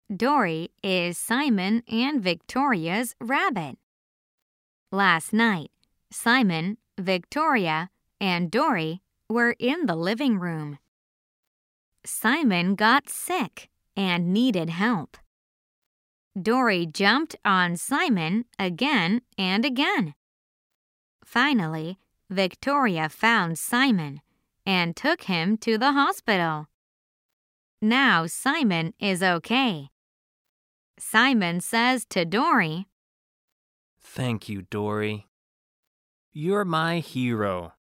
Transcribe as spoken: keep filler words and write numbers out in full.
Dory is Simon and Victoria's rabbit. Last night, Simon, Victoria, and Dory were in the living room. Simon got sick and needed help. Dory jumped on Simon again and again. Finally, Victoria found Simon and took him to the hospital. Now Simon is okay. Simon says to Dory, "Thank you, Dory. You're my hero."